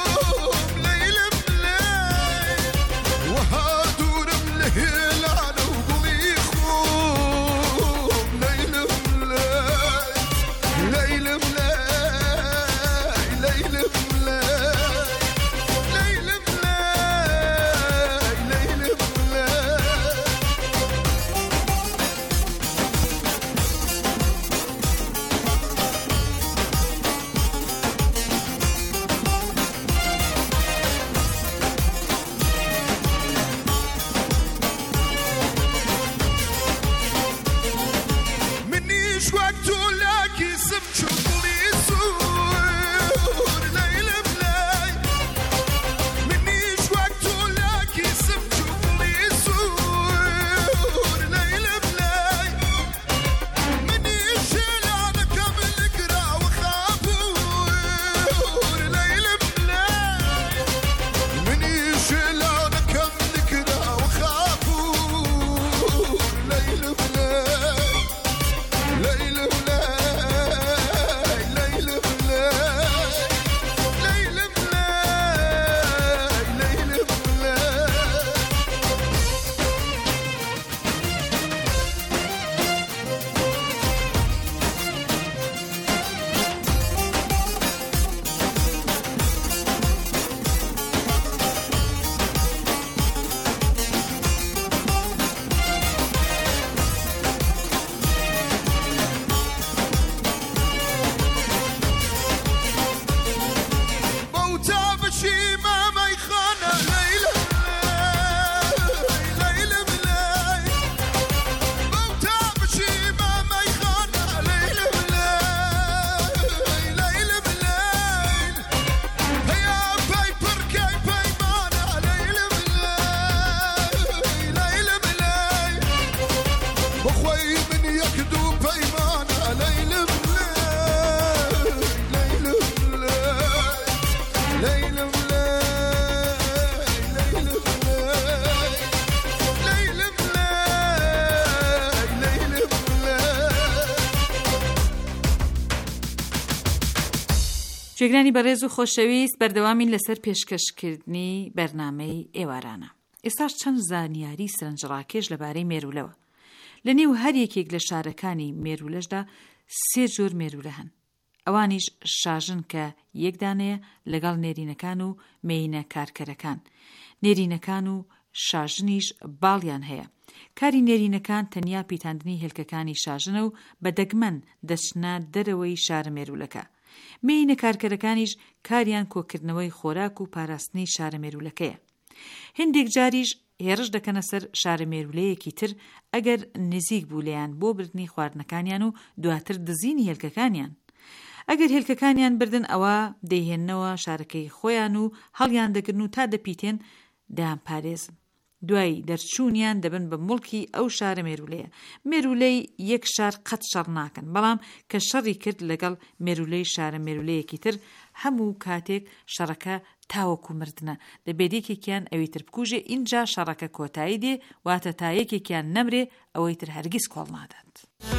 گوێگرانی بەڕێز و خۆشەویست، بەردەوامین لەسەر پێشکەشکردنی بەرنامەی ئێوارانە. ئێستاش چەند زانیاری سەرنجڕاکێش لەبارەی مێرولەوە. لە نێو هەر یەکێک لە شارەکانی مێرولەشدا 3 جۆر مێرولە هەن. ئەوانیش شاژن کە یەکدانەیە لەگەڵ نێرینەکان و مێینە کارکەرەکان. نێرینەکان و شاژنیش باڵیان هەیە. کاری نێرینەکان تەنیا پیتاندنی هێلکەکانی شاژنە و بە دەگمەن دەچنە دەرەوەی شارە مێرولەکە. مێینە کارکەرەکانیش کاریان کۆکردنەوەی خۆراک و پاراستنی شارە مێرولەکەیە. هەندێک جاریش هێرش دەکەنە سەر شارە مێرولەیەکی تر ئەگەر نزیک بوو لەیان بۆ بردنی خواردنەکانیان و دواتر دزینی هێلکەکانیان. ئەگەر هێلکەکانیان بردن ئەوە دەیهێننەوە شارەکەی خۆیان و هەڵیان دەگرن و تا دەپیتێن دایان پارێزن. دوای دەرچوونیان دەبن بە مڵکی ئەو شارە مێرولەیە. مێرولەی یەک شار قەت شەڕ ناکەن، بەڵام کە شەڕی کرد لەگەڵ مێرولەی شارە مێرولەیەکی تر هەموو کاتێک شەڕەکە تاوەکو مردنە. دەبێت یەکێکیان ئەوەی تر بکوژێ، اینجا شەڕەکە کۆتایی دێ، واتە تا یەکێکیان نەمرێ ئەوەی تر هەرگیز کۆڵ نادات.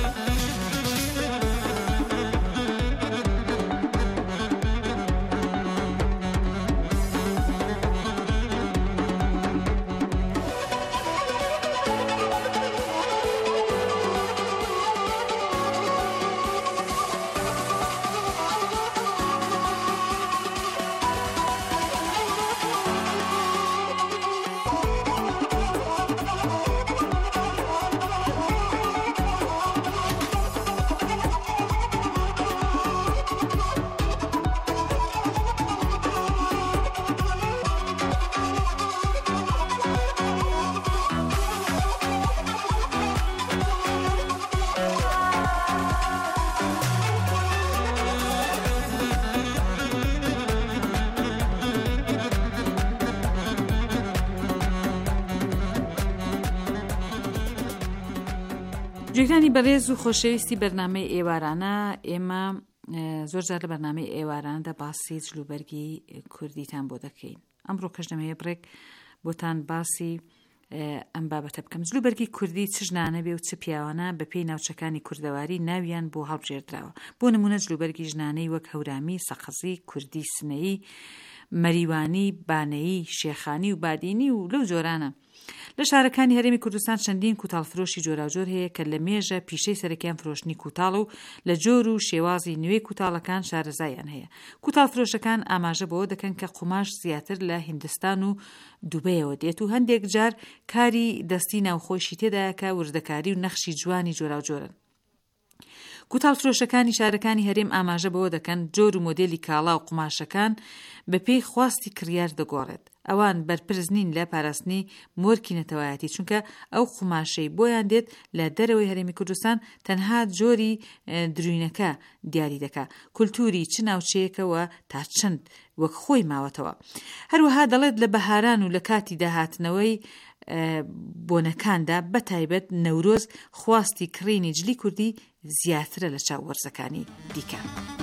گوێگرانی بەڕێز و خۆشەویستی بەرنامەی ئێوارانە، ئێمە زۆر جار لە بەرنامەی ئێوارانەدا باسی جلوبەرگی کوردیتان بۆ دەکەین. ئەمڕۆ کەش دەمەوێت بڕێک بۆتان باسی ئەم بابەتە بکەم. جلوبەرگی کوردی چ ژنانە بێ و چ پیاوانە بە پێی ناوچەکانی کوردەواری ناویان بۆ هەڵبژێردراوە. بۆ نمونە جلوبەرگی ژنانەی وەک هەورامی، سەقزی، کوردی سنەیی، مەریوانی، بانەیی، شێخانی و بادینی و لەو جۆرانە. لە شارەکانی هەرێمی کوردستان چەندین کوتاڵفرۆشی جۆراوجۆر هەیە کە لە مێژە پیشەی سەرەکیان فرۆشتنی کوتاڵ و لە جۆر و شێوازی نوێی کوتاڵەکان شارەزایان هەیە. کوتاڵفرۆشەکان ئاماژە بەوە دەکەن کە قوماش زیاتر لە هیندستان و دووبەیەوە دێت و هەندێک جار کاری دەستی ناوخۆشی تێدایە کە وردەکاری و نەخشی جوانی جۆراوجۆرن. کوتاڵفرۆشەکانی شارەکانی هەرێم ئاماژە بەوە دەکەن جۆر و مۆدێلی کاڵا و قوماشەکان بە پێی خواستی کڕیار دەگۆڕێت. ئەوان بەرپرس نین لە پاراستنی مۆرکی نەتەوایەتی، چونکە ئەو قوماشەی بۆیان دێت لە دەرەوەی هەرێمی کوردستان تەنها جۆری دروینەکە دیاری دەکا، کولتوری چ ناوچەیەکەوە تا چەند وەک خۆی ماوەتەوە. هەروەها دەڵێت لە بەهاران و لە کاتی داهاتنەوەی بۆنەکاندا بەتایبەت نەورۆز خواستی کڕینی جلی کوردی زیاترە لە چاو وەرزەکانی دیکە.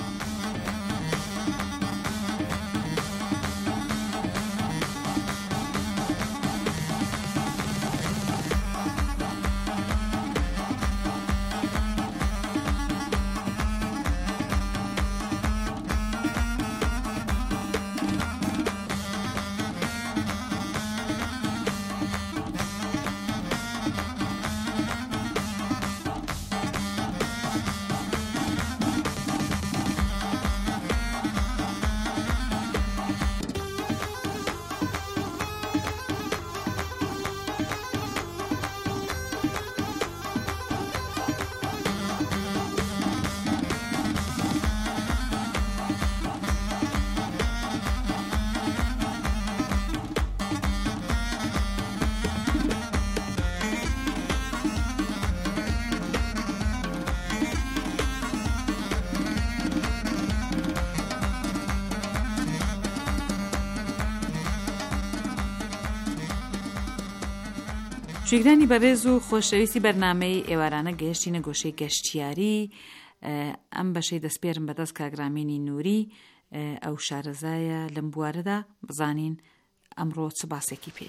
گوێگرانی بەڕێز و خۆشەویستی بەرنامەی ئێوارانە گەیشتینە گۆشەی گەشتیاری. ئەم بەشەی دەسپێرم بەدەست کاگرامینی نووری، ئەو شارەزایە لەم بوارەدا بزانین ئەمڕۆ چ باسێکی پێ.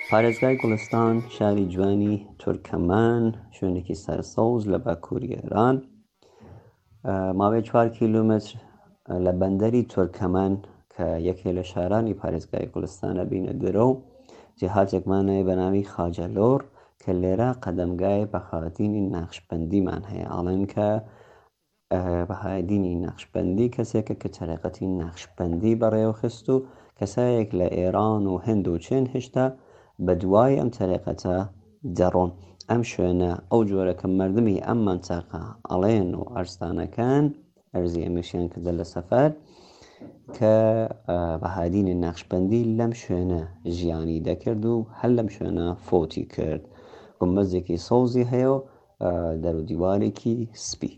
پارێزگای گوڵستان شاری جوانی تورکەمان، شوێنێکی سەرسەوز لە باکووری ئێران، ماوەی 4 کیلومتر لە بەندەری تورکەمان کە یەکێ لە شارانی پارێزگای گوڵستانە بینە دەرە و جێهاتێکمانەیە بە ناوی خاجەلۆڕ کە لێرە قەدەمگای بەهادینی نەخشبەندیمان هەیە. ئاڵێن کە بەهادینی نەخشبەندی کەسێکە کە تەریقەتی نەخشبەندی بەڕێوەخست و کەسایەک لە ئێران و هند و چین هێشتا بە دوای ئەم تەریقەتە دەڕۆن. ئەم شوێنە ئەو جۆرە کە مردمی ئەم مەنتەقە ئەڵێن و ئەرستانەکان ئەرزی ئەمەشیان کردە لە سەفەر کە بەهادینی نەخشبەندی لەم شوێنە ژیانی دەکرد و هەر لەم شوێنە فۆتی کرد. گومبەزێکی سەوزی هەیە و دەرو دیوارێکی سپی.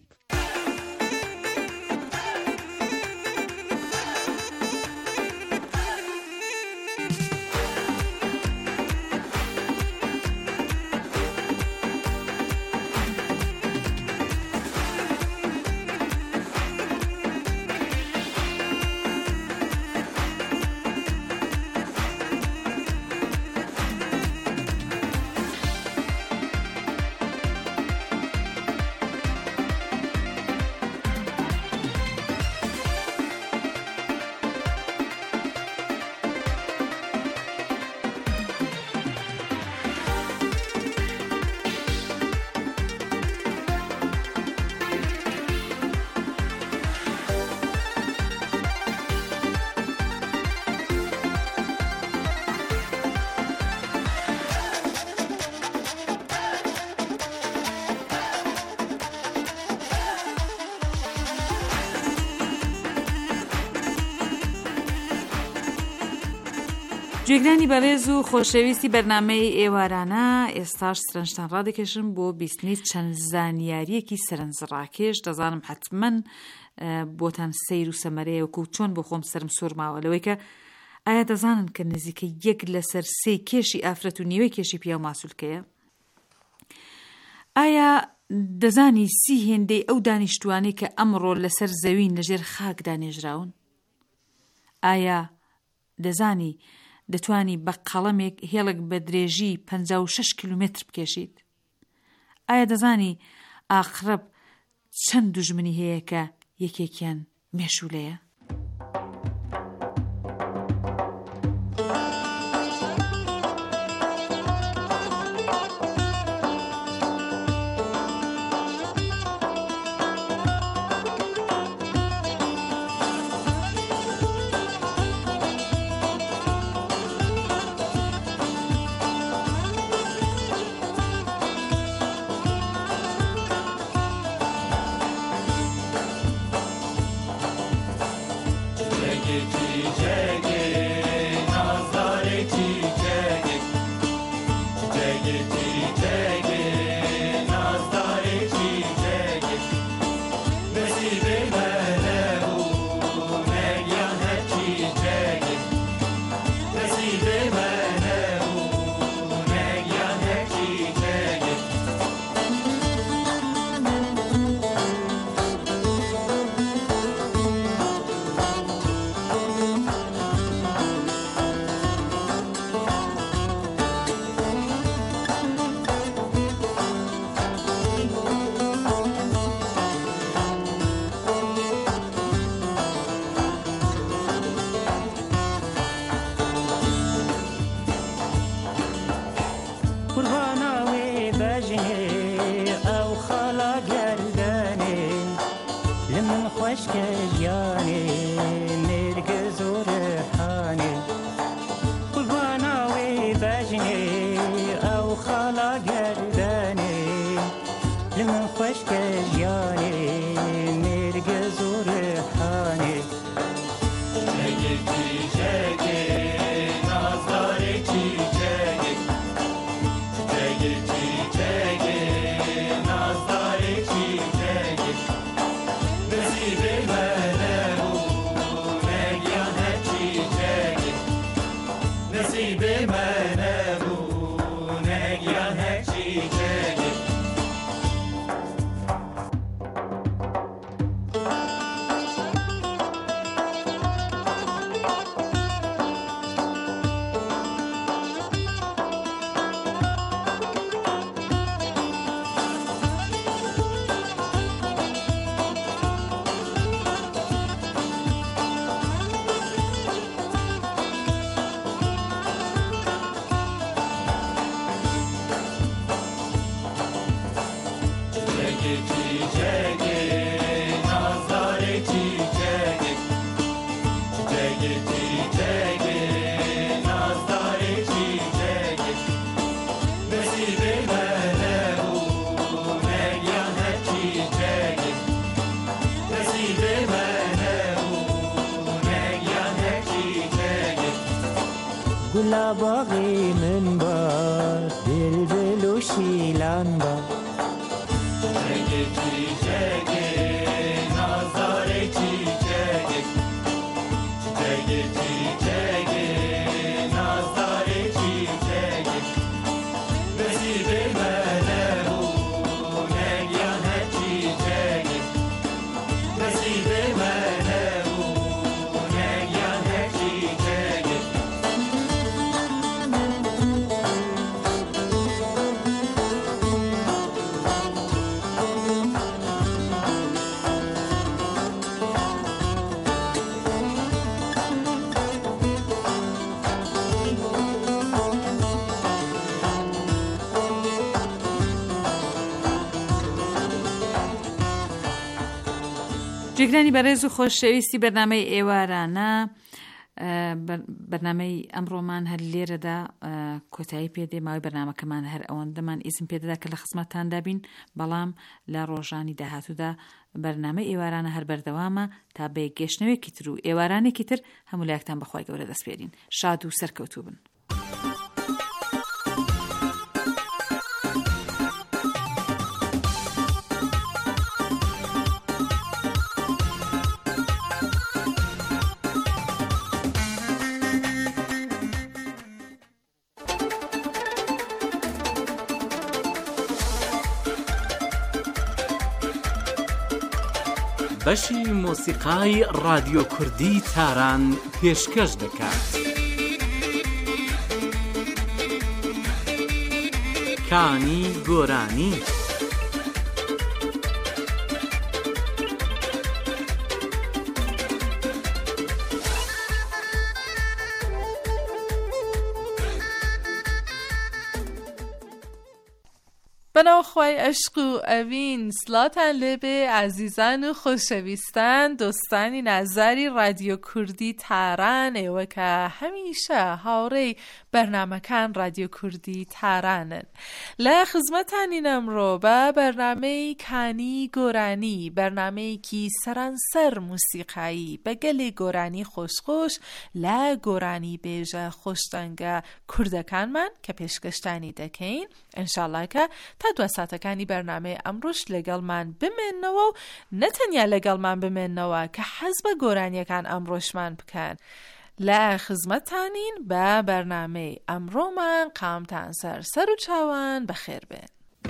گوێگرانی بەڕێز و خۆشەویستی بەرنامەی ئێوارانە، ئێستاش سرنجتان ڕادەکێشم بۆ بیستنی چەند زانیاریەکی سەرنجڕاکێش. دەزانم حتمەن بۆتان سەیر و سەمەرەیەوە و چۆن بۆ خۆم سرم سوورماوە لەوەی کە ئایا دەزانن کە نزیکە 1 لەسەر 3 کێشی ئافرەت و نیوەی کێشی پیا و ماسوولکەیە؟ ئایا دەزانی 30 هێندەی ئەو دانیشتوانەی کە ئەمڕۆ لەسەر زەوین لەژێر خاک دانێژراون؟ ئایا دەزانی دەتوانی بە قەڵەمێک هێڵک بە درێژی 56 کیلومتر بکێشیت؟ ئایا دەزانی ئاخرەب چەند دوژمنی هەیە کە یەکێکیان مێشولەیە؟ گلا باغی من باد بلبل و شیلان باد جگه چی جگه نازاره چی جگه جگه چی جگه نازاره چی جگه نصیب منه و نگیانه چی جگه نصیب منه و نگیانه چی جگه جێگرانی بەڕێز و خۆشەویستی بەرنامەی ئێوارانە بەرنامەی ئەمڕۆمان هەر لێرەدا کۆتایی پێدێ ماوەی بەرنامەکەمان هەر ئەوەندەمان ئیزم پێدەدا کە لە خزمەتتاندا بین بەڵام لە ڕۆژانی داهاتوودا بەرنامەی ئێوارانە هەر بەردەوامە تا بە گەشتنەوەیەکی تر و ئێوارانێکی تر هەموو لایەکتان بەخوای گەورە دەستپێرین شاد و سەرکەوتوو بن. بەشی مۆسیقای رادیۆ کوردی تاران پێشکەش دەکات. کانی گۆرانی بەناوخوای عشق و ئەوین سڵاتان لێبێ عەزیزان و خۆشەویستان دۆستانی نازاری رادیۆ کوردی تاران ئێوە کە هەمیشە هاوڕێی بەرنامەکان رادیۆ کوردی تارانن لە خزمەتانی ئەمڕۆ بە بەرنامەی کانی گۆرانی بەرنامەیەکی سەرانسەر موسیقایی بە گەلێ گۆرانی خۆشخۆش لە گۆرانی بێژە خۆشتەنگە کوردەکانمان کە پێشکەشتانی دەکەین ئینشاڵڵا کە تا دو ساتەکانی بەرنامەی ئەمڕۆش لەگەڵمان بمێننەوە و نەتەنیا لەگەڵمان بمێننەوە کە حەز بە گۆرانیەکان ئەمڕۆشمان بکەن. لە خزمەتانین بە بەرنامەی ئەمڕۆمان قامتان سەر و چاوان بەخێر بێن.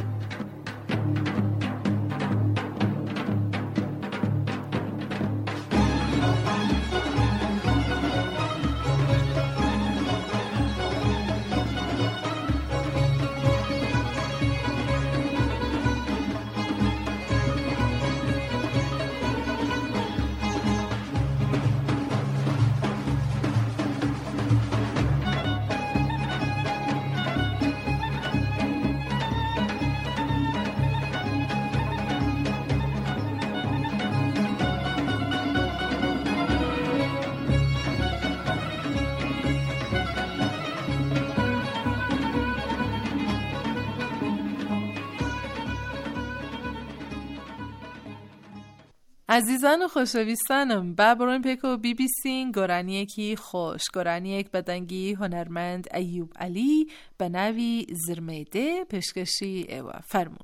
عزیزان و خۆشەویستانم با بڕۆین پێکەوە بیبیسین گۆرانیەکی خۆش گۆرانیەک بەدەنگی هۆنەرمەند ئەیوب عەلی بە ناوی زرمەی دێ پێشکەشی ئێوە فەرموو.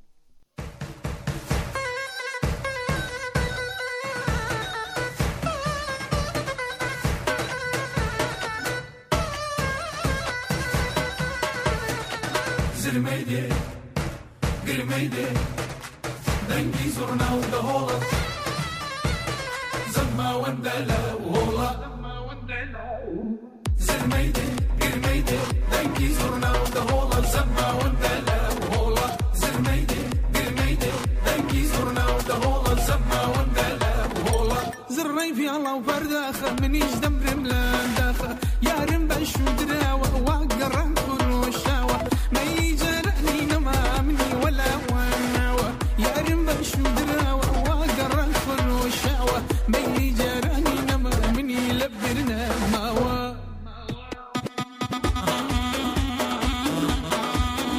زرمەی دێ گرمەی دێ دەنگی زۆرنا و دەهۆڵە زەماوەندە لە وهۆڵە زرمەی دێ گرمەی دێ دەنگی زۆرنا و دەهۆڵە زەماوەندە لە وهۆڵە زرمەی دێ گرمەی دێ دەنگی زۆرنا و دەهۆڵە زەماوەندە لە وهۆڵە زڕەی پیاڵە و پەرداخە منیش دەمرم لە داخە یارم بەش و دراوە وا گەڕان خۆشاوە مەیجارانی نەما منی وەلا واناوە یارم بەش و دراوە وا گەڕان خۆشاوە مەیجارانی نەما منی لە برنەماوە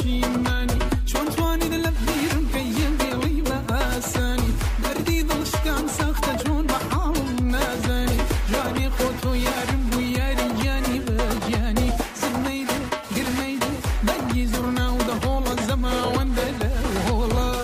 پشیمانی چون توانی دلم بیرم کیم بیلی با آسانی دردی دلشکم سخت چون بحالم نزنی جانی خودتو یارم بو یاری جانی به جانی زمیده گرمیده دنگی زرنا و ده هولا زما وندله هولا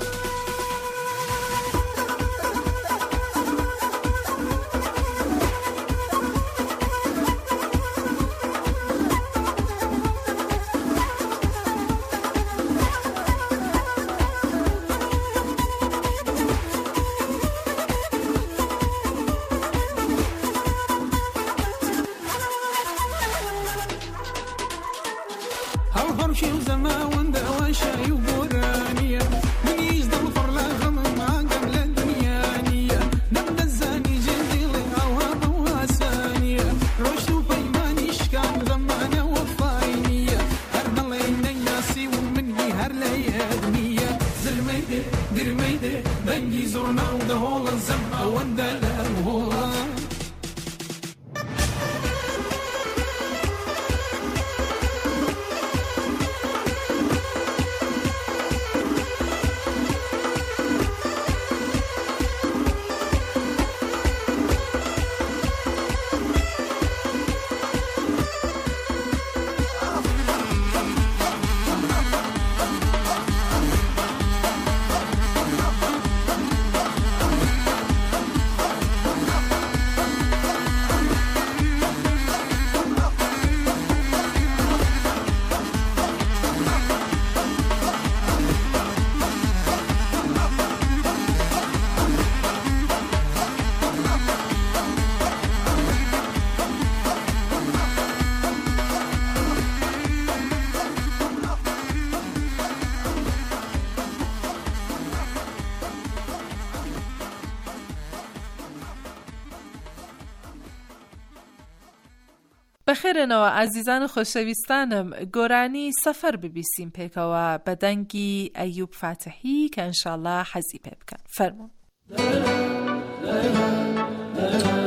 هالفرشي وزما وندا وشاي وبورانية من يجدل فرلا غم ما قبل الدنيانية نبدا الزاني جنديلي هوا بواسانية روشتو بيماني شكام زمانة وفاينية هرد الله ينياسي ومني هرلي أدمية زلميدي درميدي بنجي زرنا وده هولا زما وندا لا هولا بەخێرنەوە ئازیزان و خۆشەویستانم گۆرانی سەفەر ببیسیم پێکەوە بە دەنگی ئەیوب فاتحی کە ئینشاءالله حەزی پێ بکەن فەرموون